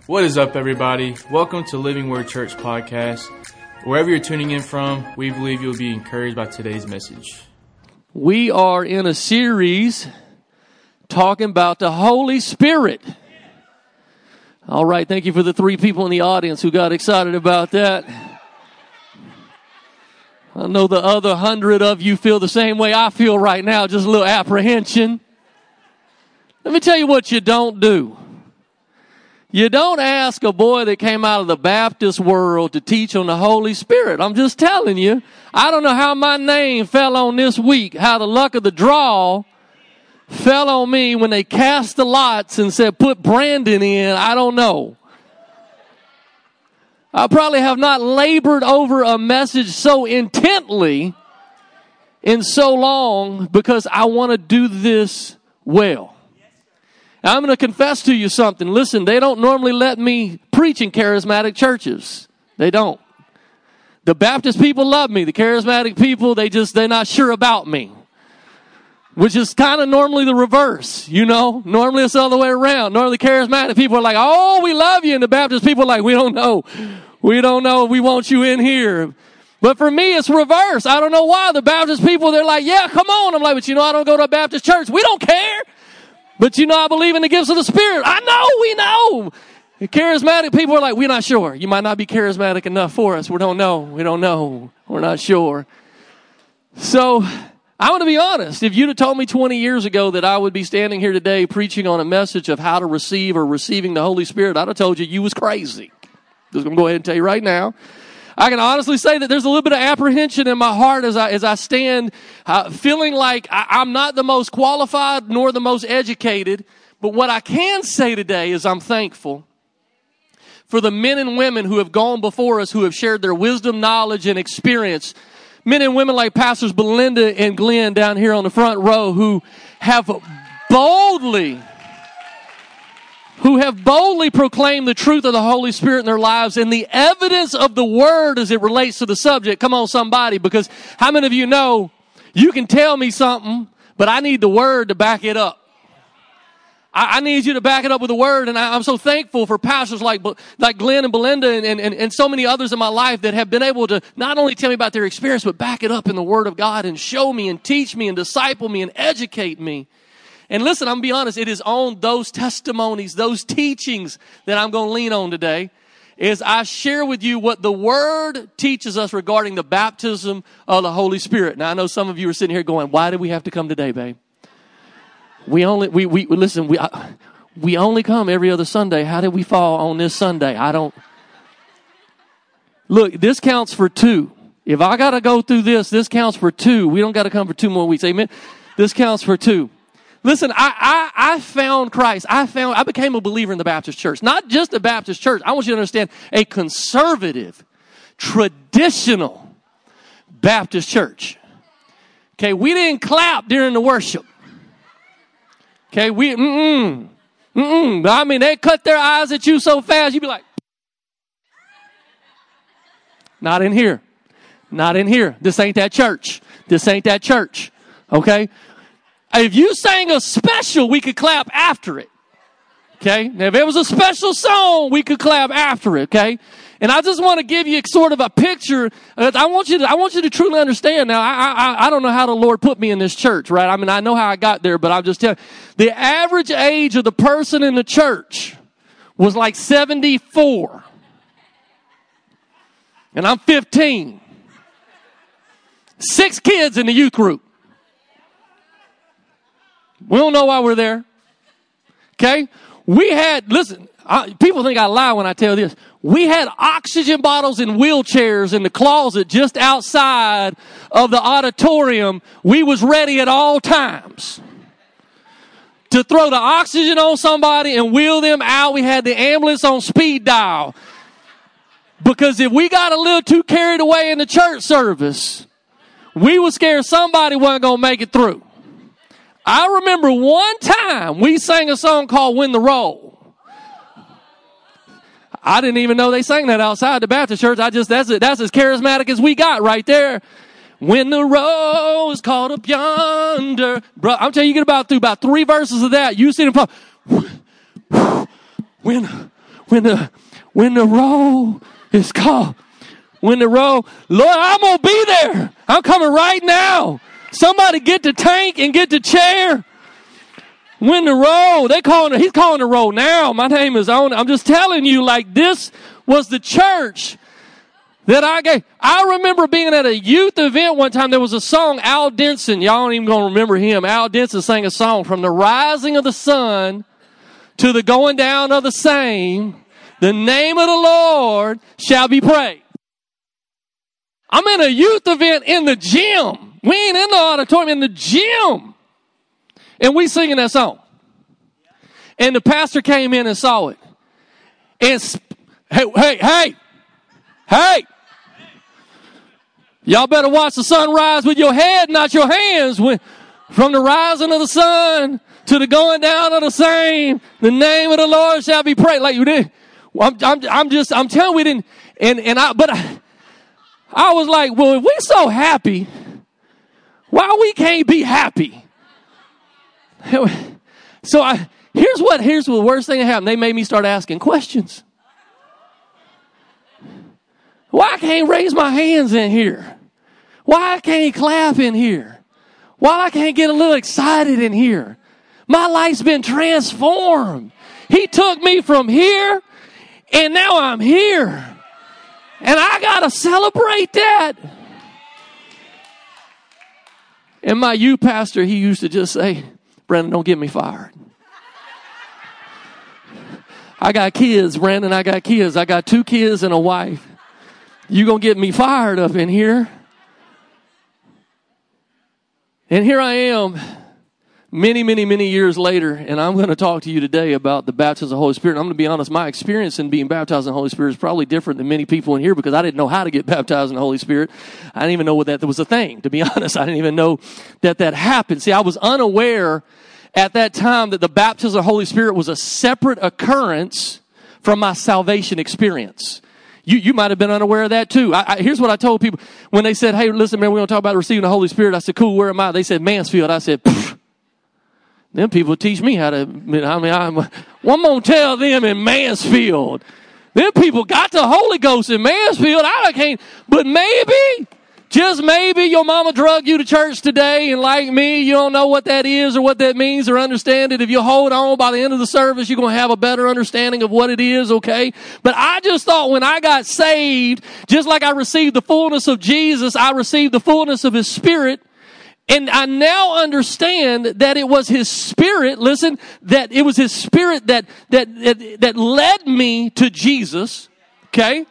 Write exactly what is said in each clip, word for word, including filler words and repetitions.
What is up, everybody? Welcome to Living Word Church Podcast. Wherever you're tuning in from, we believe you'll be encouraged by today's message. We are in a series talking about the Holy Spirit. All right, thank you for the three people in the audience who got excited about that. I know the other hundred of you feel the same way I feel right now, just a little apprehension. Let me tell you what you don't do. You don't ask a boy that came out of the Baptist world to teach on the Holy Spirit. I'm just telling you. I don't know how my name fell on this week, how the luck of the draw fell on me when they cast the lots and said, put Brandon in. I don't know. I probably have not labored over a message so intently in so long because I want to do this well. I'm going to confess to you something. Listen, they don't normally let me preach in charismatic churches. They don't. The Baptist people love me. The charismatic people, they just, they're not sure about me. Which is kind of normally the reverse, you know. Normally it's the other way around. Normally the charismatic people are like, oh, we love you. And the Baptist people are like, we don't know. We don't know. We want you in here. But for me, it's reverse. I don't know why. The Baptist people, they're like, yeah, come on. I'm like, but you know, I don't go to a Baptist church. We don't care. But you know, I believe in the gifts of the Spirit. I know, we know. The charismatic people are like, we're not sure. You might not be charismatic enough for us. We don't know. We don't know. We're not sure. So I want to be honest. If you'd have told me twenty years ago that I would be standing here today preaching on a message of how to receive or receiving the Holy Spirit, I'd have told you you was crazy. Just going to go ahead and tell you right now. I can honestly say that there's a little bit of apprehension in my heart as I as I stand, uh, feeling like I, I'm not the most qualified nor the most educated. But what I can say today is I'm thankful for the men and women who have gone before us, who have shared their wisdom, knowledge, and experience. Men and women like Pastors Belinda and Glenn down here on the front row who have boldly... who have boldly proclaimed the truth of the Holy Spirit in their lives and the evidence of the Word as it relates to the subject. Come on, somebody, because how many of you know you can tell me something, but I need the Word to back it up. I, I need you to back it up with the Word, and I, I'm so thankful for pastors like like Glenn and Belinda and, and, and so many others in my life that have been able to not only tell me about their experience, but back it up in the Word of God and show me and teach me and disciple me and educate me. And listen, I'm going to be honest, it is on those testimonies, those teachings that I'm going to lean on today, is I share with you what the Word teaches us regarding the baptism of the Holy Spirit. Now, I know some of you are sitting here going, why did we have to come today, babe? We only, we, we, listen, we, I, we only come every other Sunday. How did we fall on this Sunday? I don't. Look, this counts for two. If I got to go through this, this counts for two. We don't got to come for two more weeks. Amen. This counts for two. Listen, I, I, I found Christ. I found, I became a believer in the Baptist church. Not just the Baptist church. I want you to understand a conservative, traditional Baptist church. Okay, we didn't clap during the worship. Okay, we, mm-mm, mm-mm. I mean, they cut their eyes at you so fast, you'd be like, not in here. Not in here. This ain't that church. This ain't that church. Okay? If you sang a special, we could clap after it. Okay? Now, if it was a special song, we could clap after it. Okay? And I just want to give you sort of a picture. I want you to, I want you to truly understand. Now, I, I, I don't know how the Lord put me in this church, right? I mean, I know how I got there, but I'm just telling you, the average age of the person in the church was like seventy-four. And I'm fifteen. Six kids in the youth group. We don't know why we're there. Okay? We had, listen, I, people think I lie when I tell this. We had oxygen bottles and wheelchairs in the closet just outside of the auditorium. We was ready at all times to throw the oxygen on somebody and wheel them out. We had the ambulance on speed dial. Because if we got a little too carried away in the church service, we were scared somebody wasn't going to make it through. I remember one time we sang a song called Win the Roll. I didn't even know they sang that outside the Baptist church. I just, that's it. That's as charismatic as we got right there. When the roll is caught up yonder. Bro, I'm telling you, you get about through about three verses of that. You see them fall. When, when the when the roll is called. When the roll, Lord, I'm going to be there. I'm coming right now. Somebody get the tank and get the chair. When the roll, they calling he's calling the roll now. My name is on. I'm just telling you, like, this was the church that I gave. I remember being at a youth event one time. There was a song, Al Denson. Y'all ain't even going to remember him. Al Denson sang a song, from the rising of the sun to the going down of the same, the name of the Lord shall be praised. I'm in a youth event in the gym. We ain't in the auditorium, in the gym. And we singing that song. And the pastor came in and saw it. And, sp- hey, hey, hey, hey. Y'all better watch the sun rise with your head, not your hands. When, from the rising of the sun to the going down of the same, the name of the Lord shall be praised. Like you did. I'm, I'm, I'm just, I'm telling you, we didn't, and, and I, but I, I was like, well, if we're so happy, why we can't be happy? So I, here's what, here's the worst thing that happened. They made me start asking questions. Why I can't raise my hands in here? Why I can't clap in here? Why I can't get a little excited in here? My life's been transformed. He took me from here, and now I'm here. And I got to celebrate that. And my youth pastor, he used to just say, Brandon, don't get me fired. I got kids, Brandon, I got kids. I got two kids and a wife. You going to get me fired up in here? And here I am, many, many, many years later, and I'm going to talk to you today about the baptism of the Holy Spirit. And I'm going to be honest, my experience in being baptized in the Holy Spirit is probably different than many people in here, because I didn't know how to get baptized in the Holy Spirit. I didn't even know that that was a thing, to be honest. I didn't even know that that happened. See, I was unaware at that time that the baptism of the Holy Spirit was a separate occurrence from my salvation experience. You you might have been unaware of that too. I, I, here's what I told people when they said, hey, listen, man, we're going to talk about receiving the Holy Spirit. I said, cool, where am I? They said, Mansfield. I said, pfft. Them people teach me how to, I mean, I'm, well, I'm going to tell them in Mansfield. Them people got the Holy Ghost in Mansfield. I can't, but maybe, just maybe your mama drug you to church today, and like me, you don't know what that is or what that means or understand it. If you hold on, by the end of the service, you're going to have a better understanding of what it is, okay? But I just thought when I got saved, just like I received the fullness of Jesus, I received the fullness of His Spirit. And I now understand that it was His Spirit, listen, that it was His Spirit that, that, that, that led me to Jesus, okay?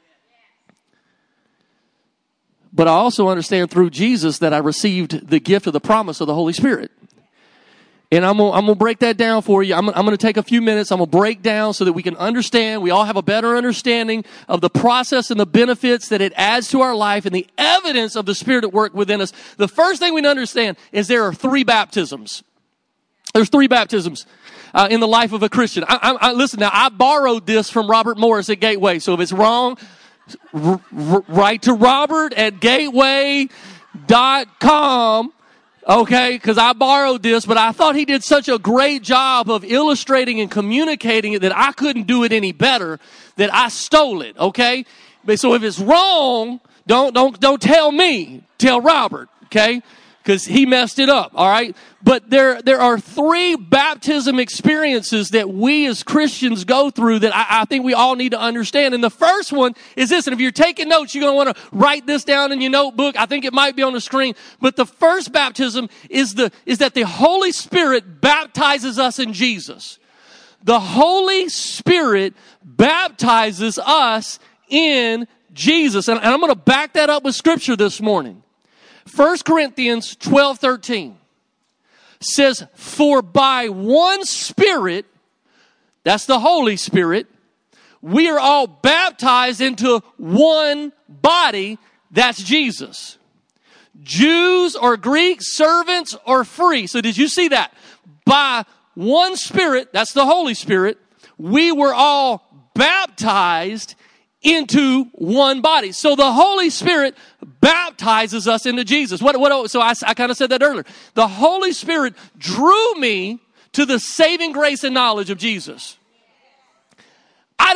But I also understand through Jesus that I received the gift of the promise of the Holy Spirit. And I'm gonna, I'm gonna break that down for you. I'm, I'm gonna take a few minutes. I'm gonna break down so that we can understand. We all have a better understanding of the process and the benefits that it adds to our life and the evidence of the Spirit at work within us. The first thing we need to understand is there are three baptisms. There's three baptisms uh, in the life of a Christian. I, I, I, listen, now I borrowed this from Robert Morris at Gateway. So if it's wrong, r- r- write to Robert at gateway dot com. Okay, because I borrowed this, but I thought he did such a great job of illustrating and communicating it that I couldn't do it any better, that I stole it, okay? But so if it's wrong, don't don't don't tell me, tell Robert, okay? Because he messed it up, all right? But there there are three baptism experiences that we as Christians go through that I, I think we all need to understand. And the first one is this, and if you're taking notes, you're going to want to write this down in your notebook. I think it might be on the screen. But the first baptism is the is that the Holy Spirit baptizes us in Jesus. The Holy Spirit baptizes us in Jesus. And, and I'm going to back that up with Scripture this morning. First Corinthians twelve thirteen says, for by one Spirit, that's the Holy Spirit, we are all baptized into one body, that's Jesus. Jews or Greeks, servants or free. So did you see that? By one Spirit, that's the Holy Spirit, we were all baptized into one body. So the Holy Spirit baptizes us into Jesus. What, what, so I, I kind of said that earlier. The Holy Spirit drew me to the saving grace and knowledge of Jesus. I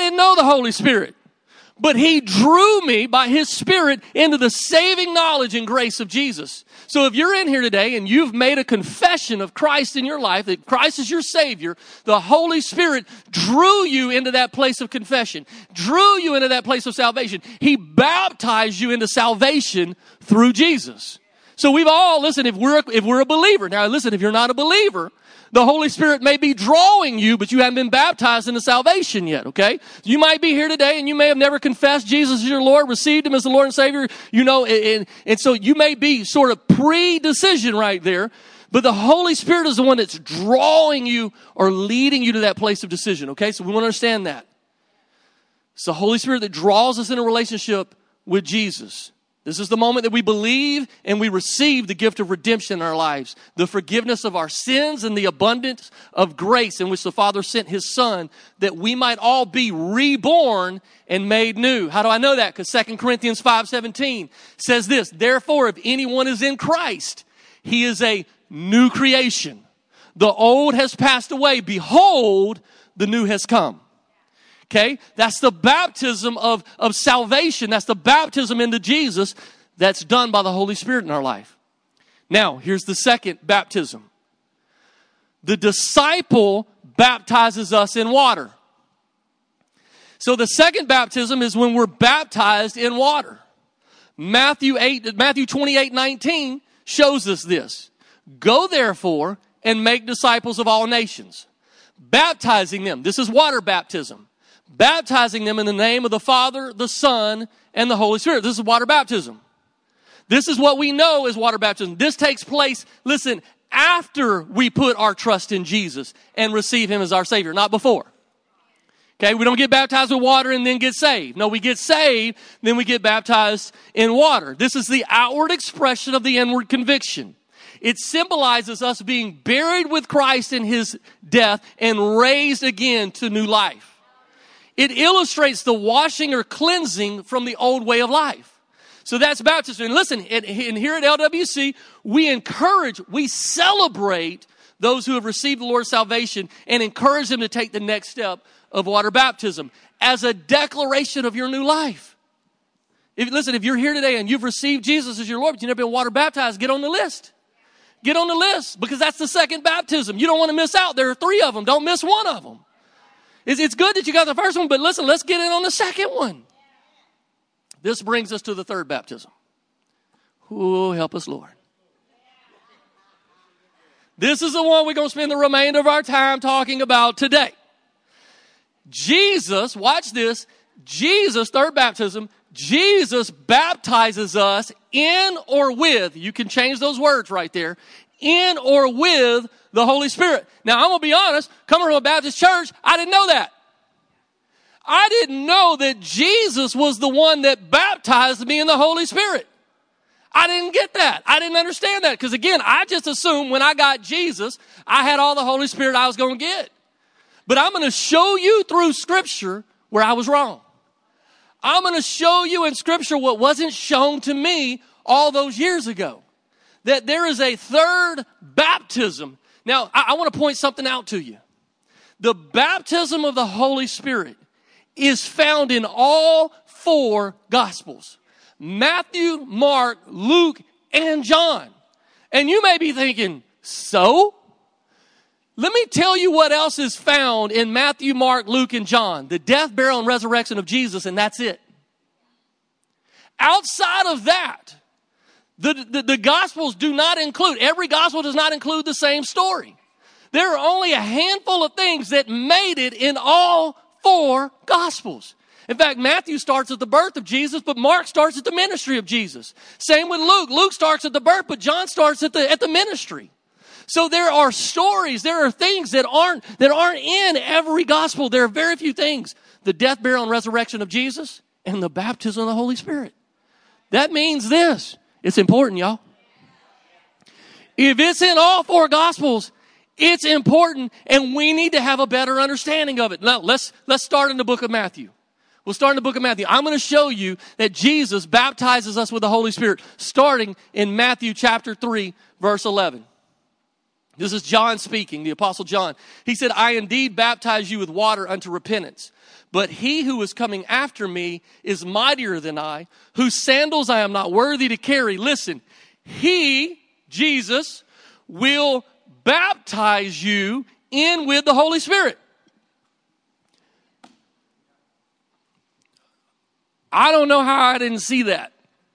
didn't know the Holy Spirit. But he drew me by his Spirit into the saving knowledge and grace of Jesus. So if you're in here today and you've made a confession of Christ in your life, that Christ is your Savior, the Holy Spirit drew you into that place of confession, drew you into that place of salvation. He baptized you into salvation through Jesus. So we've all, listen, if we're, if we're a believer, now listen, if you're not a believer, the Holy Spirit may be drawing you, but you haven't been baptized into salvation yet, okay? You might be here today and you may have never confessed Jesus as your Lord, received him as the Lord and Savior, you know, and, and so you may be sort of pre-decision right there, but the Holy Spirit is the one that's drawing you or leading you to that place of decision, okay? So we want to understand that. It's the Holy Spirit that draws us in a relationship with Jesus. This is the moment that we believe and we receive the gift of redemption in our lives, the forgiveness of our sins and the abundance of grace in which the Father sent his Son that we might all be reborn and made new. How do I know that? Because Second Corinthians five seventeen says this, therefore, if anyone is in Christ, he is a new creation. The old has passed away. Behold, the new has come. Okay, that's the baptism of, of salvation. That's the baptism into Jesus that's done by the Holy Spirit in our life. Now, here's the second baptism. The disciple baptizes us in water. So the second baptism is when we're baptized in water. Matthew eight, Matthew twenty-eight nineteen shows us this. Go therefore and make disciples of all nations, baptizing them. This is water baptism. Baptizing them in the name of the Father, the Son, and the Holy Spirit. This is water baptism. This is what we know as water baptism. This takes place, listen, after we put our trust in Jesus and receive him as our Savior, not before. Okay, we don't get baptized with water and then get saved. No, we get saved, then we get baptized in water. This is the outward expression of the inward conviction. It symbolizes us being buried with Christ in his death and raised again to new life. It illustrates the washing or cleansing from the old way of life. So that's baptism. And listen, and here at L W C, we encourage, we celebrate those who have received the Lord's salvation and encourage them to take the next step of water baptism as a declaration of your new life. If, listen, if you're here today and you've received Jesus as your Lord, but you've never been water baptized, get on the list. Get on the list because that's the second baptism. You don't want to miss out. There are three of them. Don't miss one of them. It's, it's good that you got the first one, but listen, let's get in on the second one. This brings us to the third baptism. Oh, help us, Lord. This is the one we're going to spend the remainder of our time talking about today. Jesus, watch this, Jesus, third baptism, Jesus baptizes us in or with, you can change those words right there, in or with the Holy Spirit. Now, I'm going to be honest, coming from a Baptist church, I didn't know that. I didn't know that Jesus was the one that baptized me in the Holy Spirit. I didn't get that. I didn't understand that because, again, I just assumed when I got Jesus, I had all the Holy Spirit I was going to get. But I'm going to show you through Scripture where I was wrong. I'm going to show you in Scripture what wasn't shown to me all those years ago. That there is a third baptism. Now, I, I want to point something out to you. The baptism of the Holy Spirit is found in all four Gospels. Matthew, Mark, Luke, and John. And you may be thinking, so? Let me tell you what else is found in Matthew, Mark, Luke, and John. The death, burial, and resurrection of Jesus, and that's it. Outside of that, the, the, the Gospels do not include, every Gospel does not include the same story. There are only a handful of things that made it in all four Gospels. In fact, Matthew starts at the birth of Jesus, but Mark starts at the ministry of Jesus. Same with Luke. Luke starts at the birth, but John starts at the, at the ministry. So there are stories, there are things that aren't, that aren't in every gospel. There are very few things. The death, burial, and resurrection of Jesus and the baptism of the Holy Spirit. That means this. It's important, y'all. If it's in all four gospels, it's important and we need to have a better understanding of it. Now, let's, let's start in the book of Matthew. We'll start in the book of Matthew. I'm going to show you that Jesus baptizes us with the Holy Spirit starting in Matthew chapter three, verse eleven. This is John speaking, the Apostle John. He said, I indeed baptize you with water unto repentance. But he who is coming after me is mightier than I, whose sandals I am not worthy to carry. Listen, he, Jesus, will baptize you in with the Holy Spirit. I don't know how I didn't see that.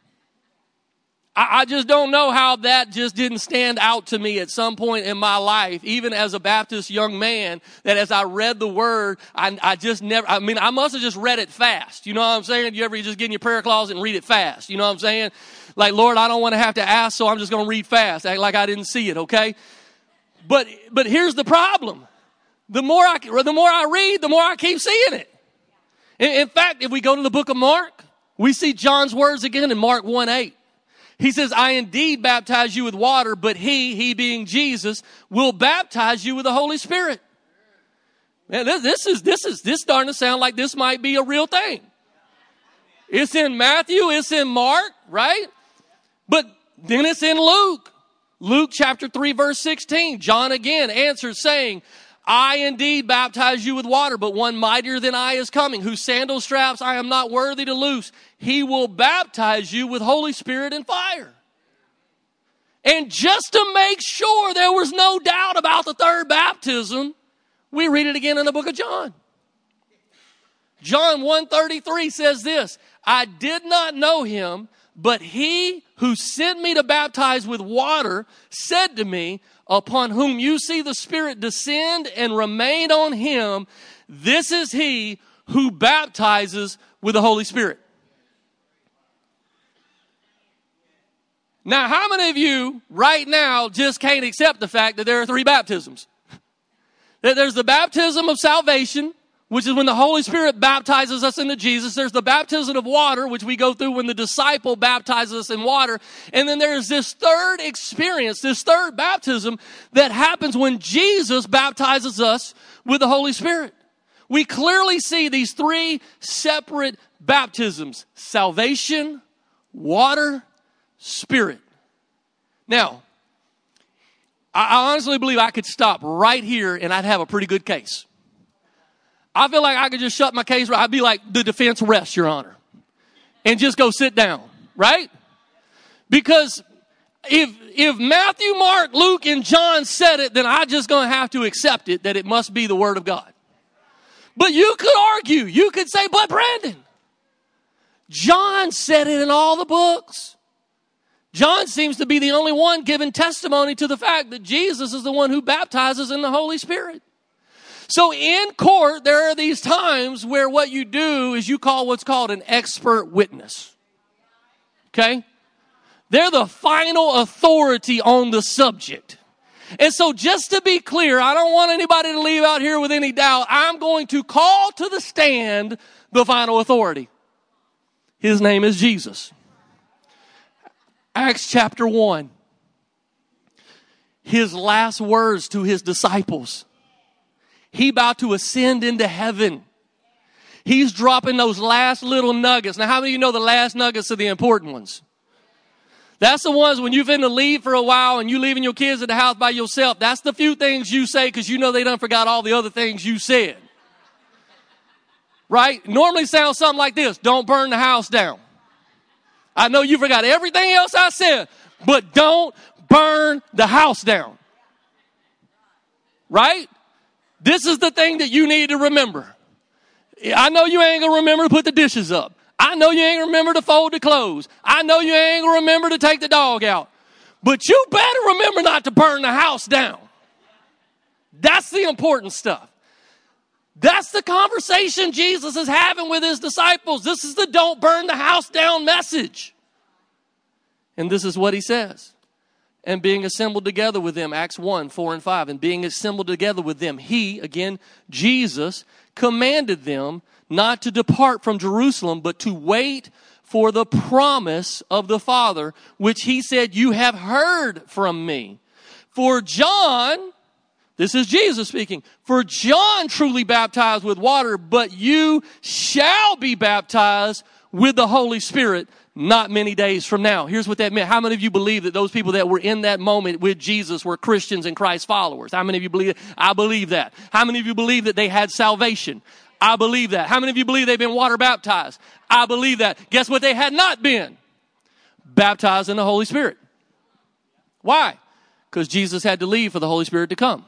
I, I just don't know how that just didn't stand out to me at some point in my life, even as a Baptist young man, that as I read the word, I, I just never, I mean, I must have just read it fast. You know what I'm saying? You ever just get in your prayer closet and read it fast? You know what I'm saying? Like, Lord, I don't want to have to ask, so I'm just going to read fast, act like I didn't see it, okay? But but here's the problem. The more I, the more I read, the more I keep seeing it. In, in fact, if we go to the book of Mark, we see John's words again in Mark one eight. He says, I indeed baptize you with water, but he, he being Jesus, will baptize you with the Holy Spirit. Man, this, this is this is this starting to sound like this might be a real thing. It's in Matthew, it's in Mark, right? But then it's in Luke. Luke chapter three, verse sixteen. John again answers saying, I indeed baptize you with water, but one mightier than I is coming, whose sandal straps I am not worthy to loose. He will baptize you with Holy Spirit and fire. And just to make sure there was no doubt about the third baptism, we read it again in the book of John. John one thirty-three says this, I did not know him, but he who sent me to baptize with water said to me, upon whom you see the Spirit descend and remain on him, this is he who baptizes with the Holy Spirit. Now, how many of you right now just can't accept the fact that there are three baptisms? That there's the baptism of salvation, which is when the Holy Spirit baptizes us into Jesus. There's the baptism of water, which we go through when the disciple baptizes us in water. And then there's this third experience, this third baptism that happens when Jesus baptizes us with the Holy Spirit. We clearly see these three separate baptisms: salvation, water, Spirit. Now, I honestly believe I could stop right here and I'd have a pretty good case. I feel like I could just shut my case. I'd be like, the defense rests, Your Honor, and just go sit down, right? Because if if Matthew, Mark, Luke, and John said it, then I'm just going to have to accept it, that it must be the Word of God. But you could argue. You could say, but Brandon, John said it in all the books. John seems to be the only one giving testimony to the fact that Jesus is the one who baptizes in the Holy Spirit. So in court, there are these times where what you do is you call what's called an expert witness. Okay? They're the final authority on the subject. And so just to be clear, I don't want anybody to leave out here with any doubt. I'm going to call to the stand the final authority. His name is Jesus. Acts chapter one. His last words to his disciples. He about to ascend into heaven. He's dropping those last little nuggets. Now, how many of you know the last nuggets are the important ones? That's the ones when you've been to leave for a while and you leaving your kids at the house by yourself. That's the few things you say because you know they done forgot all the other things you said. Right? Normally sounds something like this. Don't burn the house down. I know you forgot everything else I said, but don't burn the house down. Right? This is the thing that you need to remember. I know you ain't going to remember to put the dishes up. I know you ain't going to remember to fold the clothes. I know you ain't going to remember to take the dog out. But you better remember not to burn the house down. That's the important stuff. That's the conversation Jesus is having with his disciples. This is the don't burn the house down message. And this is what he says. And being assembled together with them, Acts one, four and five, and being assembled together with them, he, again, Jesus, commanded them not to depart from Jerusalem, but to wait for the promise of the Father, which he said, you have heard from me. For John, This is Jesus speaking. For John truly baptized with water, but you shall be baptized with the Holy Spirit not many days from now. Here's what that meant. How many of you believe that those people that were in that moment with Jesus were Christians and Christ followers? How many of you believe that? I believe that. How many of you believe that they had salvation? I believe that. How many of you believe they've been water baptized? I believe that. Guess what they had not been? Baptized in the Holy Spirit. Why? Because Jesus had to leave for the Holy Spirit to come.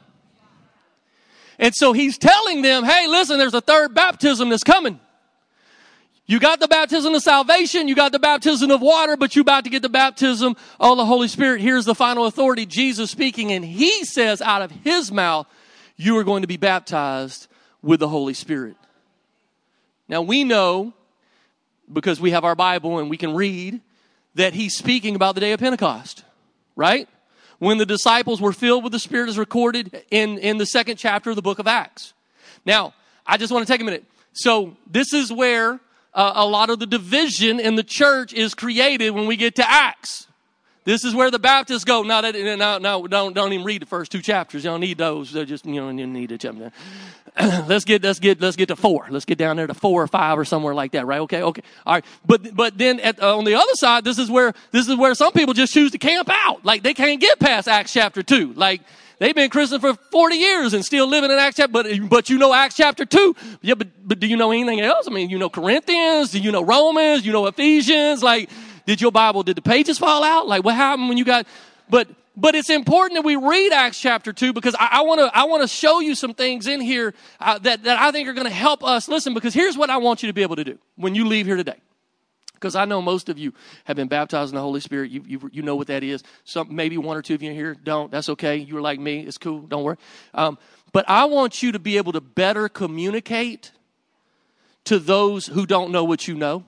And so he's telling them, hey, listen, there's a third baptism that's coming. You got the baptism of salvation, you got the baptism of water, but you're about to get the baptism of the Holy Spirit. Here's the final authority, Jesus speaking, and he says out of his mouth, you are going to be baptized with the Holy Spirit. Now we know, because we have our Bible and we can read, that he's speaking about the day of Pentecost, right? When the disciples were filled with the Spirit is recorded in, in the second chapter of the book of Acts. Now, I just want to take a minute. So this is where uh, a lot of the division in the church is created when we get to Acts. This is where the Baptists go. No, that, no, no, don't, don't even read the first two chapters. You don't need those. They're just, you don't need a chapter. let's get, let's get, let's get to four. Let's get down there to four or five or somewhere like that, right? Okay, okay, all right. But, but then at, uh, on the other side, this is where, this is where some people just choose to camp out. Like they can't get past Acts chapter two. Like they've been Christian for forty years and still living in Acts chapter, but, but you know Acts chapter two. Yeah, but, but do you know anything else? I mean, you know Corinthians, do you know Romans, you know Ephesians? Like, did your Bible, did the pages fall out? Like what happened when you got, but, But it's important that we read Acts chapter two because I want to I want to show you some things in here uh, that, that I think are going to help us. Listen, because here's what I want you to be able to do when you leave here today. Because I know most of you have been baptized in the Holy Spirit. You you, you know what that is. Some, maybe one or two of you here don't. That's okay. You were like me. It's cool. Don't worry. Um, but I want you to be able to better communicate to those who don't know what you know.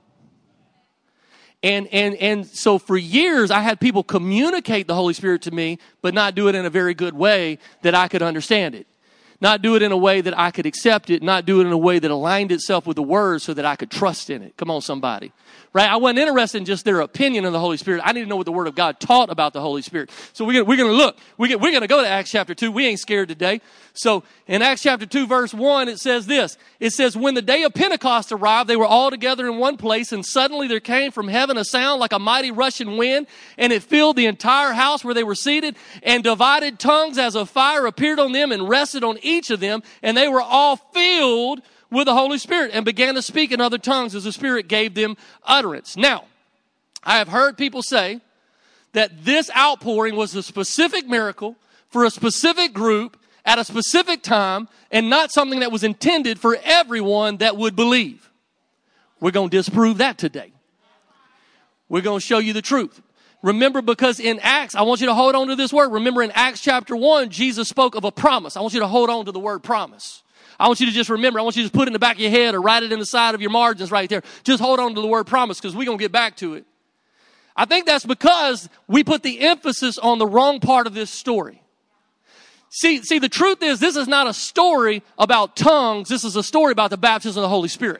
And, and, and so for years, I had people communicate the Holy Spirit to me, but not do it in a very good way that I could understand it. Not do it in a way that I could accept it. Not do it in a way that aligned itself with the Word so that I could trust in it. Come on, somebody. Right? I wasn't interested in just their opinion of the Holy Spirit. I need to know what the Word of God taught about the Holy Spirit. So we're going we're to look. We get, we're going to go to Acts chapter two. We ain't scared today. So in Acts chapter two, verse one, it says this. It says, when the day of Pentecost arrived, they were all together in one place, and suddenly there came from heaven a sound like a mighty rushing wind, and it filled the entire house where they were seated, and divided tongues as of fire appeared on them and rested on each of them, and they were all filled with the Holy Spirit and began to speak in other tongues as the Spirit gave them utterance. Now, I have heard people say that this outpouring was a specific miracle for a specific group at a specific time and not something that was intended for everyone that would believe. We're going to disprove that today. We're going to show you the truth. Remember, because in Acts, I want you to hold on to this word. Remember in Acts chapter one, Jesus spoke of a promise. I want you to hold on to the word promise. I want you to just remember. I want you to just put it in the back of your head or write it in the side of your margins right there. Just hold on to the word promise because we're going to get back to it. I think that's because we put the emphasis on the wrong part of this story. See, see, the truth is this is not a story about tongues. This is a story about the baptism of the Holy Spirit.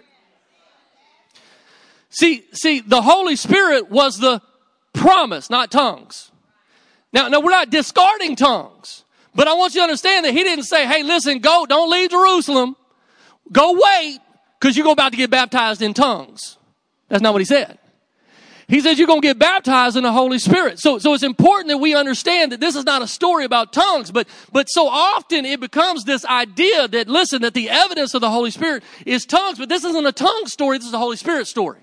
See, see, the Holy Spirit was the promise, not tongues. Now, no, we're not discarding tongues. But I want you to understand that he didn't say, hey, listen, go, don't leave Jerusalem. Go wait, because you're about to get baptized in tongues. That's not what he said. He said you're going to get baptized in the Holy Spirit. So, so it's important that we understand that this is not a story about tongues, but, but so often it becomes this idea that, listen, that the evidence of the Holy Spirit is tongues, but this isn't a tongue story, this is a Holy Spirit story.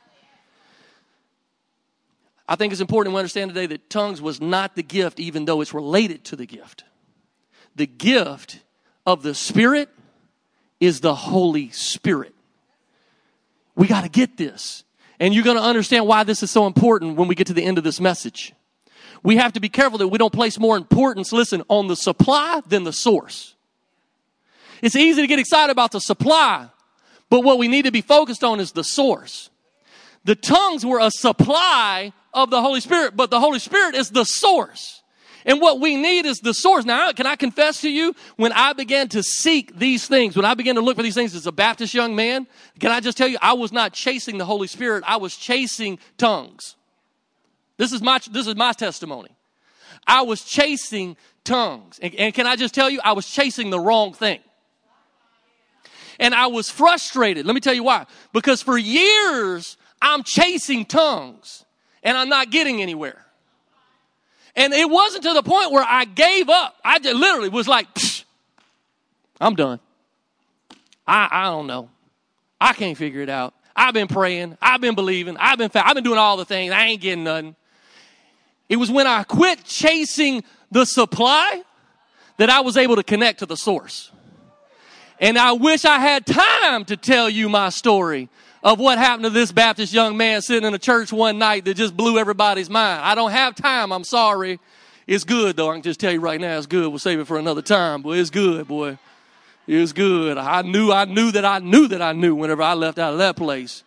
I think it's important we understand today that tongues was not the gift, even though it's related to the gift. The gift of the Spirit is the Holy Spirit. We got to get this. And you're going to understand why this is so important when we get to the end of this message. We have to be careful that we don't place more importance, listen, on the supply than the source. It's easy to get excited about the supply, but what we need to be focused on is the source. The tongues were a supply of the Holy Spirit, but the Holy Spirit is the source. And what we need is the source. Now, can I confess to you, when I began to seek these things, when I began to look for these things as a Baptist young man, can I just tell you, I was not chasing the Holy Spirit. I was chasing tongues. This is my, this is my testimony. I was chasing tongues. And, and can I just tell you, I was chasing the wrong thing. And I was frustrated. Let me tell you why. Because for years, I'm chasing tongues and I'm not getting anywhere. And it wasn't to the point where I gave up. I just literally was like, Psh, I'm done. I, I don't know. I can't figure it out. I've been praying. I've been believing. I've been fa- I've been doing all the things. I ain't getting nothing. It was when I quit chasing the supply that I was able to connect to the source. And I wish I had time to tell you my story of what happened to this Baptist young man sitting in a church one night that just blew everybody's mind. I don't have time. I'm sorry. It's good, though. I can just tell you right now, it's good. We'll save it for another time. Boy, it's good, boy. It's good. I knew, I knew that I knew that I knew whenever I left out of that place.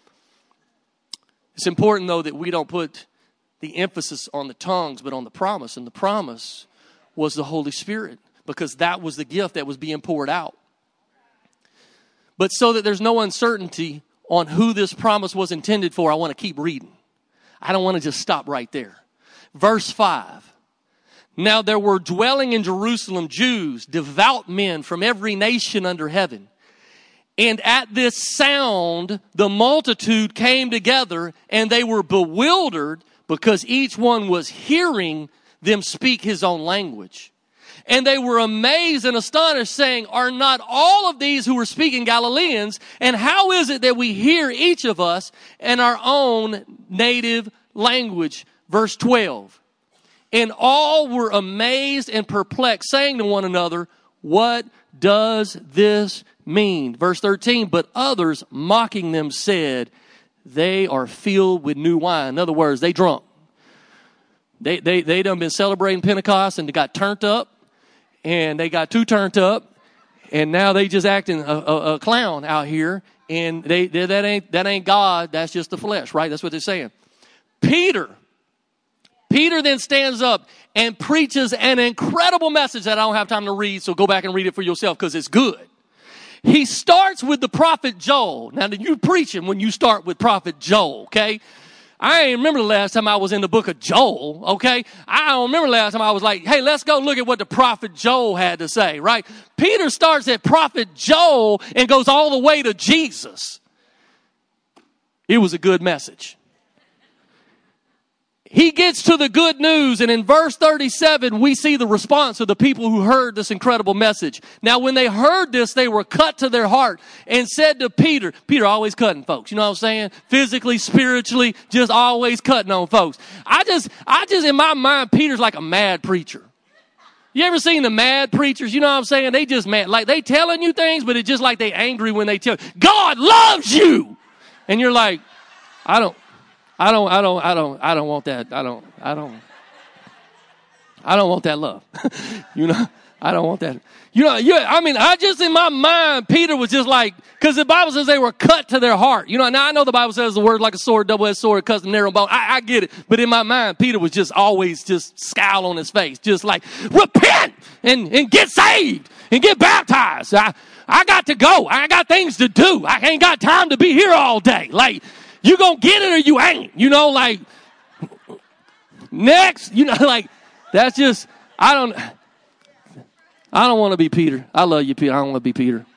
It's important, though, that we don't put the emphasis on the tongues, but on the promise. And the promise was the Holy Spirit, because that was the gift that was being poured out. But so that there's no uncertainty on who this promise was intended for, I want to keep reading. I don't want to just stop right there. Verse five. Now there were dwelling in Jerusalem Jews, devout men from every nation under heaven. And at this sound, the multitude came together, and they were bewildered because each one was hearing them speak his own language. And they were amazed and astonished, saying, are not all of these who are speaking Galileans? And how is it that we hear each of us in our own native language? Verse twelve. And all were amazed and perplexed, saying to one another, what does this mean? Verse thirteen. But others, mocking them, said, they are filled with new wine. In other words, they drunk. They, they, they done been celebrating Pentecost and they got turned up. And they got too turned up, and now they just acting a, a, a clown out here. And they, they that ain't that ain't God. That's just the flesh, right? That's what they're saying. Peter, Peter then stands up and preaches an incredible message that I don't have time to read. So go back and read it for yourself because it's good. He starts with the prophet Joel. Now, you preaching when you start with prophet Joel, okay? I ain't remember the last time I was in the book of Joel, okay? I don't remember the last time I was like, hey, let's go look at what the prophet Joel had to say, right? Peter starts at prophet Joel and goes all the way to Jesus. It was a good message. He gets to the good news, and in verse thirty-seven, we see the response of the people who heard this incredible message. Now, when they heard this, they were cut to their heart and said to Peter, Peter always cutting folks, you know what I'm saying? Physically, spiritually, just always cutting on folks. I just, I just, in my mind, Peter's like a mad preacher. You ever seen the mad preachers? You know what I'm saying? They just mad, like they telling you things, but it's just like they angry when they tell you, God loves you. And you're like, I don't. I don't, I don't, I don't, I don't want that. I don't, I don't, I don't want that love. You know, I don't want that. You know, yeah, I mean, I just, in my mind, Peter was just like, because the Bible says they were cut to their heart. You know, now I know the Bible says the word like a sword, double-edged sword, cuts the narrow bone. I, I get it. But in my mind, Peter was just always just scowl on his face, just like, repent and, and get saved and get baptized. I, I got to go. I got things to do. I ain't got time to be here all day. Like, you gonna get it or you ain't, you know, like, next, you know, like, that's just, I don't, I don't want to be Peter. I love you, Peter. I don't want to be Peter.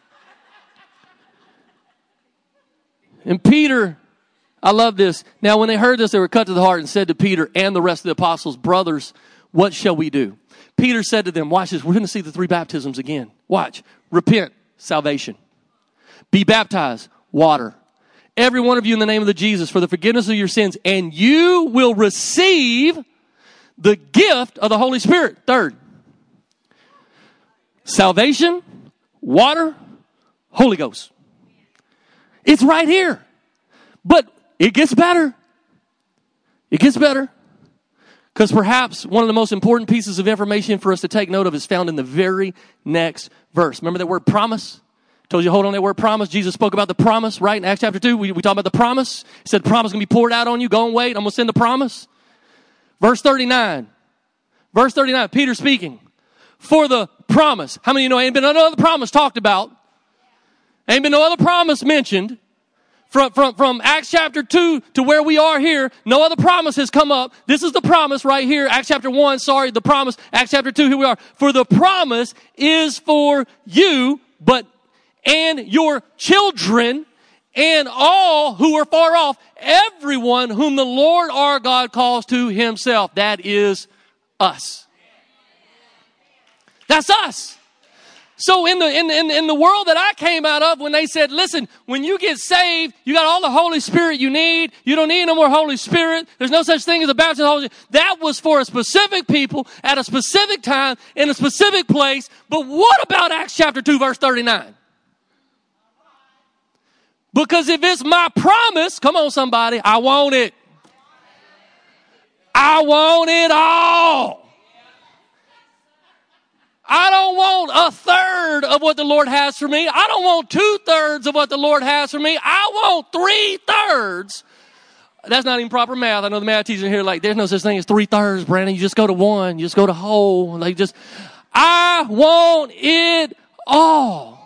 And Peter, I love this. Now, when they heard this, they were cut to the heart and said to Peter and the rest of the apostles, brothers, what shall we do? Peter said to them, watch this. We're going to see the three baptisms again. Watch. Repent, salvation. Be baptized, water. Every one of you in the name of the Jesus for the forgiveness of your sins, and you will receive the gift of the Holy Spirit. Third, salvation, water, Holy Ghost. It's right here. But it gets better. It gets better. Because perhaps one of the most important pieces of information for us to take note of is found in the very next verse. Remember that word promise? Told you, hold on that word promise. Jesus spoke about the promise, right? In Acts chapter two, we, we talked about the promise. He said the promise is going to be poured out on you. Go and wait. I'm going to send the promise. Verse thirty-nine. Verse thirty-nine, Peter speaking. For the promise. How many of you know ain't been no other promise talked about? Ain't been no other promise mentioned. From, from, from Acts chapter two to where we are here, no other promise has come up. This is the promise right here. Acts chapter one, sorry, the promise. Acts chapter two, here we are. For the promise is for you, but, and your children, and all who are far off, everyone whom the Lord our God calls to himself. That is us. That's us. So in the, in, in, in the world that I came out of, when they said, listen, when you get saved, you got all the Holy Spirit you need. You don't need no more Holy Spirit. There's no such thing as a baptism of the Holy Spirit. That was for a specific people at a specific time in a specific place. But what about Acts chapter two, verse thirty-nine? Because if it's my promise, come on somebody, I want it. I want it all. I don't want a third of what the Lord has for me. I don't want two thirds of what the Lord has for me. I want three thirds. That's not even proper math. I know the math teachers here like, there's no such thing as three thirds, Brandon. You just go to one. You just go to whole. Like just, I want it all.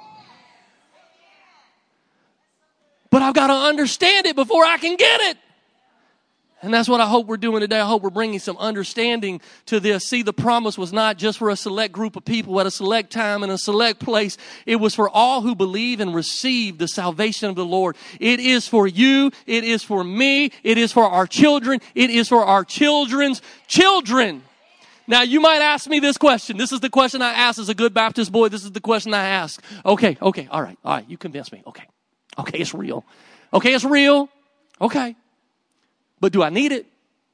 But I've got to understand it before I can get it. And that's what I hope we're doing today. I hope we're bringing some understanding to this. See, the promise was not just for a select group of people at a select time in a select place. It was for all who believe and receive the salvation of the Lord. It is for you. It is for me. It is for our children. It is for our children's children. Now, you might ask me this question. This is the question I ask as a good Baptist boy. This is the question I ask. Okay, okay, all right, all right. You convinced me. Okay, okay, it's real. Okay, it's real. Okay. But do I need it?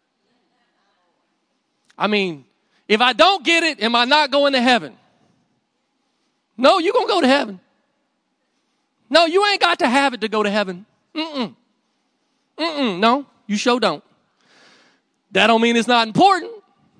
I mean, if I don't get it, am I not going to heaven? No, you're going to go to heaven. No, you ain't got to have it to go to heaven. Mm-mm. Mm-mm. No, you sure don't. That don't mean it's not important.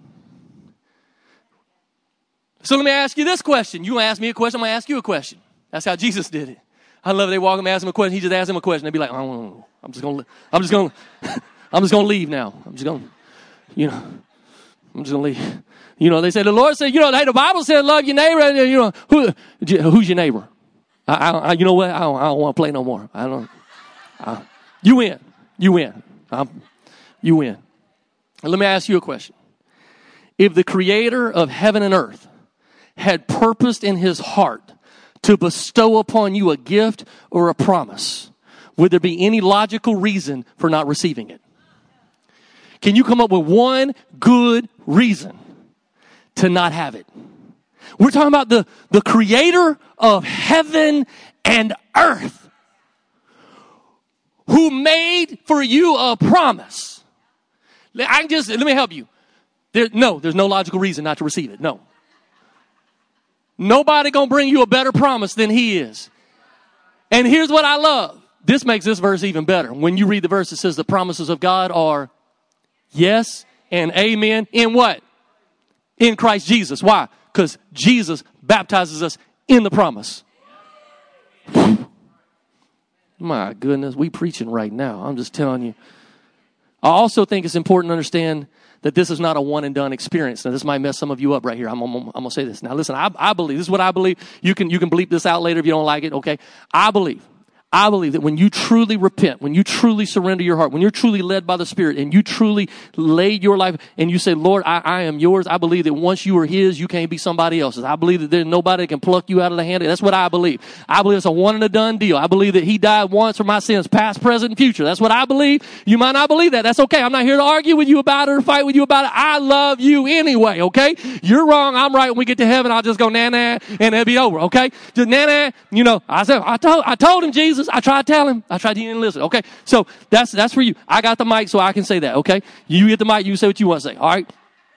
So let me ask you this question. You ask me a question, I'm going to ask you a question. That's how Jesus did it. I love it. They walk up and ask him a question. He just asked him a question. They'd be like, oh, I'm just going to, I'm just going to, I'm just going to leave now. I'm just going to, you know, I'm just going to leave. You know, they said, the Lord said, you know, hey, the Bible said, love your neighbor. And, you know, who, who's your neighbor? I, I, you know what? I don't, I don't want to play no more. I don't, I, you win. You win. I'm, you win. And let me ask you a question. If the creator of heaven and earth had purposed in his heart to bestow upon you a gift or a promise, would there be any logical reason for not receiving it? Can you come up with one good reason to not have it? We're talking about the, the creator of heaven and earth who made for you a promise. I can just, let me help you. There, no, there's no logical reason not to receive it. No. Nobody gonna bring you a better promise than he is. And here's what I love. This makes this verse even better. When you read the verse, it says the promises of God are yes and amen. In what? In Christ Jesus. Why? Because Jesus baptizes us in the promise. My goodness, we preaching right now. I'm just telling you. I also think it's important to understand that this is not a one and done experience. Now, this might mess some of you up right here. I'm, I'm, I'm going to say this. Now, listen, I, I believe, this is what I believe. You can, you can bleep this out later if you don't like it. Okay. I believe. I believe that when you truly repent, when you truly surrender your heart, when you're truly led by the Spirit and you truly lay your life and you say, Lord, I, I am yours. I believe that once you are his, you can't be somebody else's. I believe that there's nobody that can pluck you out of the hand. That's what I believe. I believe it's a one and a done deal. I believe that he died once for my sins, past, present, and future. That's what I believe. You might not believe that. That's okay. I'm not here to argue with you about it or fight with you about it. I love you anyway. Okay. You're wrong. I'm right. When we get to heaven, I'll just go na na and it'll be over. Okay. Just na na. You know, I said, I told, I told him, Jesus, I tried to tell him. I tried to didn't listen. Okay. So that's, that's for you. I got the mic so I can say that. Okay. You get the mic. You say what you want to say. All right.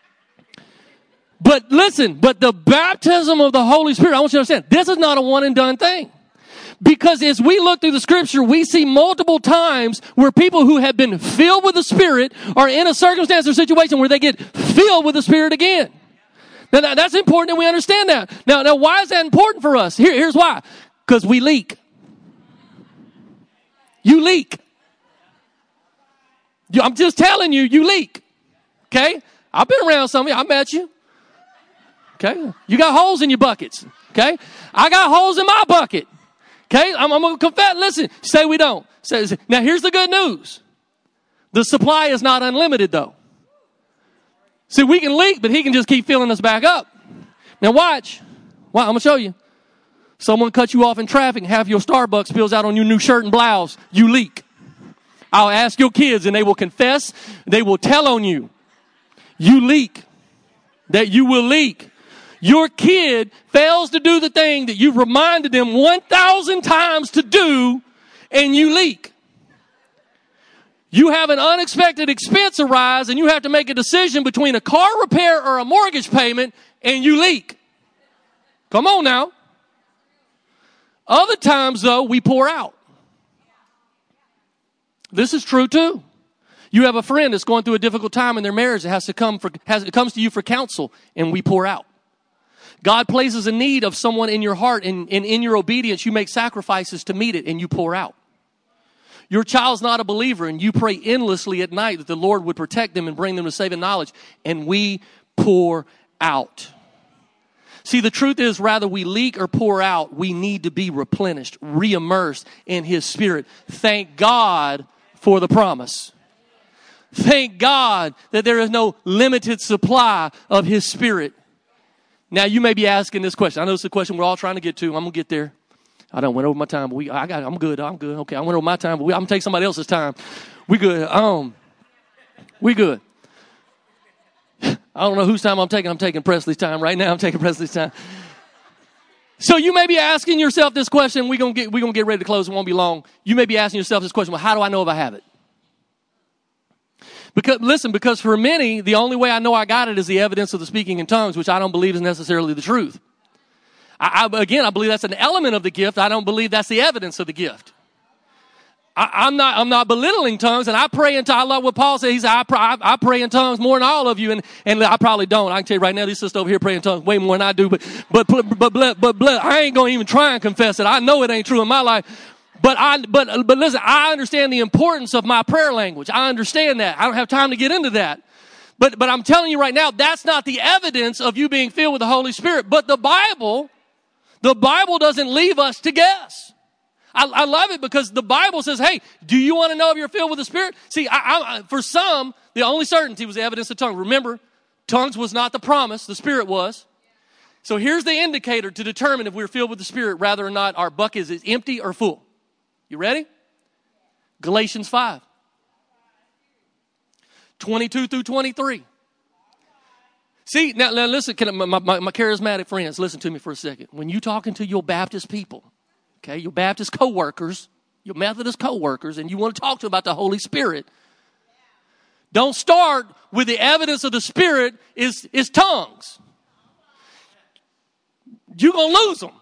But listen, but the baptism of the Holy Spirit, I want you to understand, this is not a one and done thing. Because as we look through the scripture, we see multiple times where people who have been filled with the Spirit are in a circumstance or situation where they get filled with the Spirit again. Now that, that's important that we understand that. Now, now why is that important for us? Here, here's why. Because we leak. You leak. You, I'm just telling you, you leak. Okay? I've been around some of you. I met you. Okay? You got holes in your buckets. Okay? I got holes in my bucket. Okay, I'm, I'm going to confess. Listen, say we don't. Say, say. Now, here's the good news. The supply is not unlimited, though. See, we can leak, but he can just keep filling us back up. Now, watch. Well, I'm going to show you. Someone cut you off in traffic and half your Starbucks spills out on your new shirt and blouse. You leak. I'll ask your kids, and they will confess. They will tell on you. You leak. That you will leak. Your kid fails to do the thing that you've reminded them one thousand times to do, and you leak. You have an unexpected expense arise, and you have to make a decision between a car repair or a mortgage payment, and you leak. Come on now. Other times, though, we pour out. This is true, too. You have a friend that's going through a difficult time in their marriage that has to come for, has, it comes to you for counsel, and we pour out. God places a need of someone in your heart, and, and in your obedience, you make sacrifices to meet it, and you pour out. Your child's not a believer, and you pray endlessly at night that the Lord would protect them and bring them to saving knowledge, and we pour out. See, the truth is, rather we leak or pour out, we need to be replenished, re-immersed in His Spirit. Thank God for the promise. Thank God that there is no limited supply of His Spirit. Now, you may be asking this question. I know it's a question we're all trying to get to. I'm going to get there. I don't went over my time, but we, I got, I'm good. I'm good. Okay, I went over my time, but we, I'm going to take somebody else's time. We good. Um, we good. I don't know whose time I'm taking. I'm taking Presley's time right now. I'm taking Presley's time. So you may be asking yourself this question. We're going to get, we're going to get ready to close. It won't be long. You may be asking yourself this question. Well, how do I know if I have it? Because, listen, because for many, the only way I know I got it is the evidence of the speaking in tongues, which I don't believe is necessarily the truth. I, I, again, I believe that's an element of the gift. I don't believe that's the evidence of the gift. I, I'm not, I'm not belittling tongues, and I pray in tongues. I love what Paul said. He said, I, I, I pray in tongues more than all of you, and, and I probably don't. I can tell you right now, this sister over here praying in tongues way more than I do, but, but, but, but, but, but, but I ain't going to even try and confess it. I know it ain't true in my life. But I, but, but listen, I understand the importance of my prayer language. I understand that. I don't have time to get into that. But, but I'm telling you right now, that's not the evidence of you being filled with the Holy Spirit. But the Bible, the Bible doesn't leave us to guess. I, I love it because the Bible says, hey, do you want to know if you're filled with the Spirit? See, I, I, for some, the only certainty was the evidence of tongues. Remember, tongues was not the promise. The Spirit was. So here's the indicator to determine if we're filled with the Spirit, rather or not our bucket is empty or full. You ready? Galatians five. twenty-two through twenty-three. See, now, now listen, can I, my, my, my charismatic friends, listen to me for a second. When you're talking to your Baptist people, okay, your Baptist co-workers, your Methodist co-workers, and you want to talk to them about the Holy Spirit, don't start with the evidence of the Spirit is, is tongues. You're going to lose them.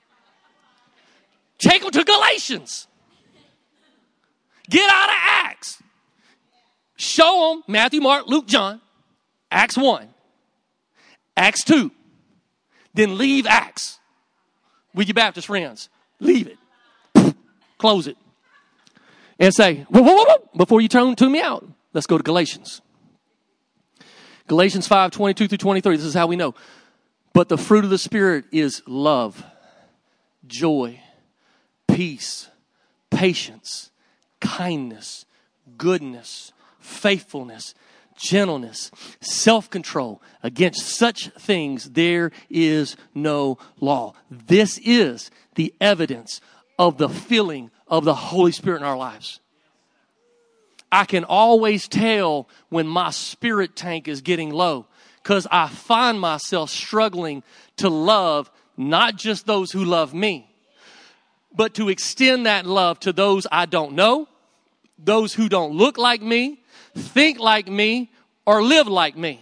Take them to Galatians. Get out of Acts. Show them Matthew, Mark, Luke, John, Acts one, Acts two. Then leave Acts with your Baptist friends. Leave it. Close it. And say, whoa, whoa, whoa, whoa, before you turn, tune me out, let's go to Galatians. Galatians five, twenty-two through twenty-three. This is how we know. But the fruit of the Spirit is love, joy, peace, patience, kindness, goodness, faithfulness, gentleness, self-control. Against such things there is no law. This is the evidence of the filling of the Holy Spirit in our lives. I can always tell when my spirit tank is getting low because I find myself struggling to love not just those who love me, but to extend that love to those I don't know, those who don't look like me, think like me, or live like me.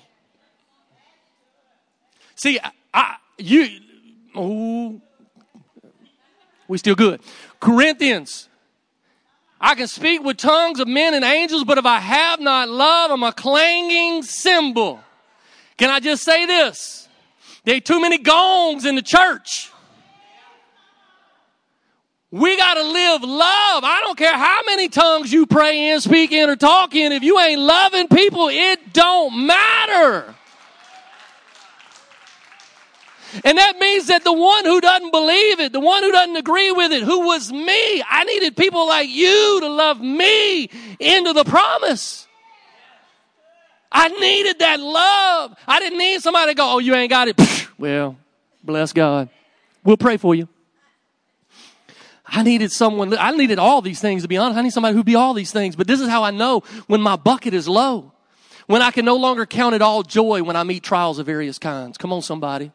See, I, I you, oh, we still good. Corinthians, I can speak with tongues of men and angels, but if I have not love, I'm a clanging cymbal. Can I just say this? There are too many gongs in the church. We got to live love. I don't care how many tongues you pray in, speak in, or talk in. If you ain't loving people, it don't matter. And that means that the one who doesn't believe it, the one who doesn't agree with it, who was me, I needed people like you to love me into the promise. I needed that love. I didn't need somebody to go, oh, you ain't got it. Well, bless God. We'll pray for you. I needed someone, I needed all these things, to be honest. I need somebody who'd be all these things. But this is how I know when my bucket is low. When I can no longer count it all joy when I meet trials of various kinds. Come on, somebody.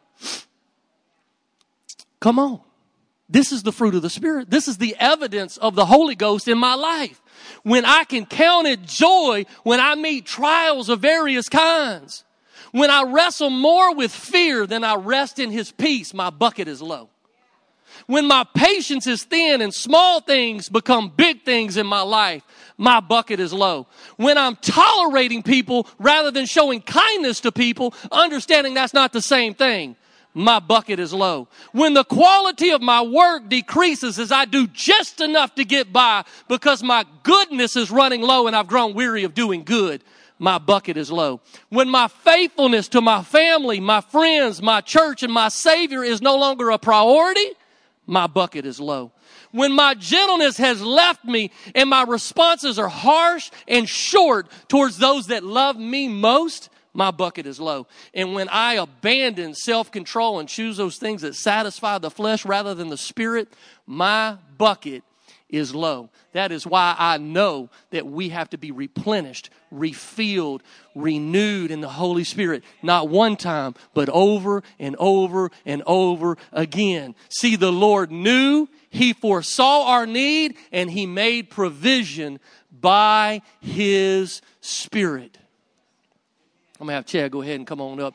Come on. This is the fruit of the Spirit. This is the evidence of the Holy Ghost in my life. When I can count it joy when I meet trials of various kinds. When I wrestle more with fear than I rest in His peace, my bucket is low. When my patience is thin and small things become big things in my life, my bucket is low. When I'm tolerating people rather than showing kindness to people, understanding that's not the same thing, my bucket is low. When the quality of my work decreases as I do just enough to get by because my goodness is running low and I've grown weary of doing good, my bucket is low. When my faithfulness to my family, my friends, my church, and my Savior is no longer a priority, my bucket is low. When my gentleness has left me and my responses are harsh and short towards those that love me most, my bucket is low. And when I abandon self-control and choose those things that satisfy the flesh rather than the spirit, my bucket is low. That is why I know that we have to be replenished, refilled, renewed in the Holy Spirit. Not one time, but over and over and over again. See, the Lord knew, He foresaw our need, and He made provision by His Spirit. I'm going to have Chad go ahead and come on up.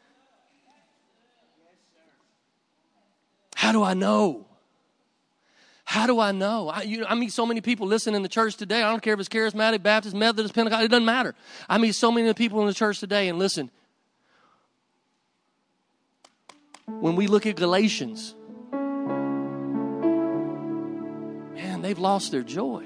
How do I know? How do I know? I, you know, I meet so many people listening in the church today. I don't care if it's charismatic, Baptist, Methodist, Pentecostal. It doesn't matter. I meet so many people in the church today. And listen, when we look at Galatians, man, they've lost their joy.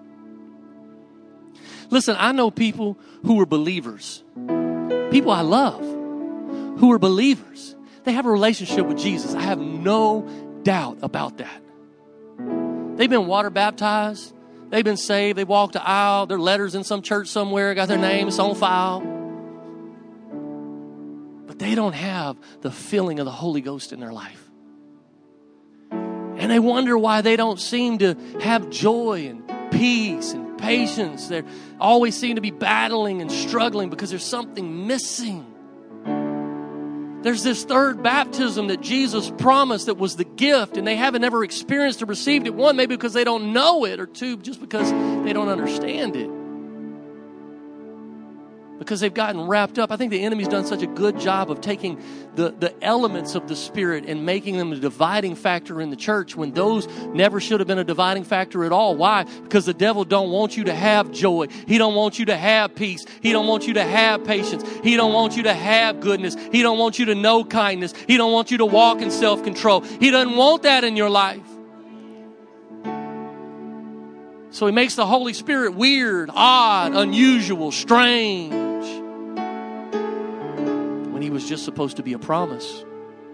Listen, I know people who are believers. People I love who are believers. They have a relationship with Jesus. I have no doubt about that. They've been water baptized. They've been saved. They walked the aisle. Their letters in some church somewhere. Got their names on file. But they don't have the filling of the Holy Ghost in their life. And they wonder why they don't seem to have joy and peace and patience. They always seem to be battling and struggling because there's something missing. There's this third baptism that Jesus promised that was the gift, and they haven't ever experienced or received it. One, maybe because they don't know it, or two, just because they don't understand it. Because they've gotten wrapped up. I think the enemy's done such a good job of taking the, the elements of the Spirit and making them a dividing factor in the church when those never should have been a dividing factor at all. Why? Because the devil don't want you to have joy. He don't want you to have peace. He don't want you to have patience. He don't want you to have goodness. He don't want you to know kindness. He don't want you to walk in self-control. He doesn't want that in your life. So he makes the Holy Spirit weird, odd, unusual, strange, when he was just supposed to be a promise.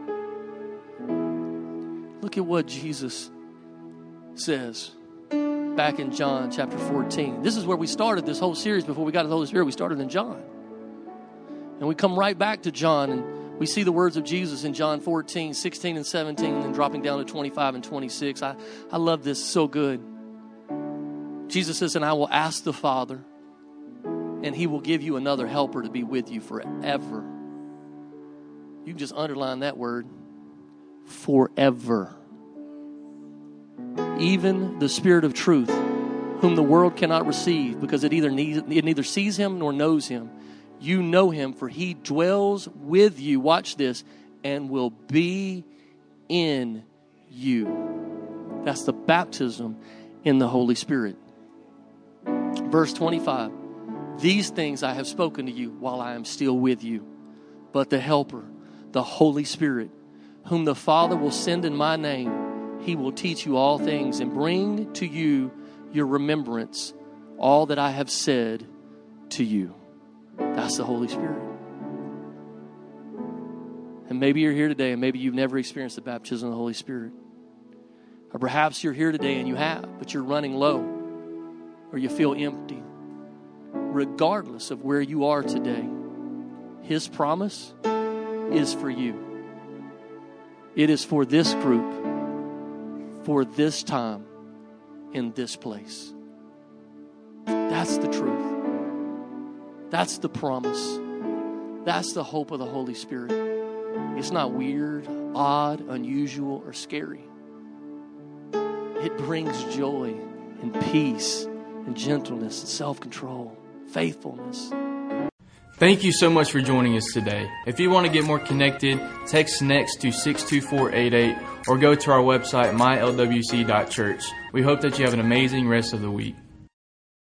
Look at what Jesus says back in John chapter fourteen. This is where we started this whole series before we got to the Holy Spirit. We started in John. And we come right back to John, and we see the words of Jesus in John fourteen, sixteen, and seventeen, and then dropping down to twenty-five and twenty-six. I, I love this so good. Jesus says, and I will ask the Father, and He will give you another helper to be with you forever. You can just underline that word, forever. Even the Spirit of truth, whom the world cannot receive, because it either needs, it neither sees Him nor knows Him. You know Him, for He dwells with you, watch this, and will be in you. That's the baptism in the Holy Spirit. Verse twenty-five, these things I have spoken to you while I am still with you. But the Helper, the Holy Spirit, whom the Father will send in my name, He will teach you all things and bring to you your remembrance all that I have said to you. That's the Holy Spirit. And maybe you're here today and maybe you've never experienced the baptism of the Holy Spirit. Or perhaps you're here today and you have, but you're running low or you feel empty. Regardless of where you are today, His promise is for you. It is for this group, for this time, in this place. That's the truth. That's the promise. That's the hope of the Holy Spirit. It's not weird, odd, unusual, or scary. It brings joy and peace and gentleness and self-control, faithfulness. Thank you so much for joining us today. If you want to get more connected, text NEXT to six two four eight eight or go to our website, my l w c dot church. We hope that you have an amazing rest of the week.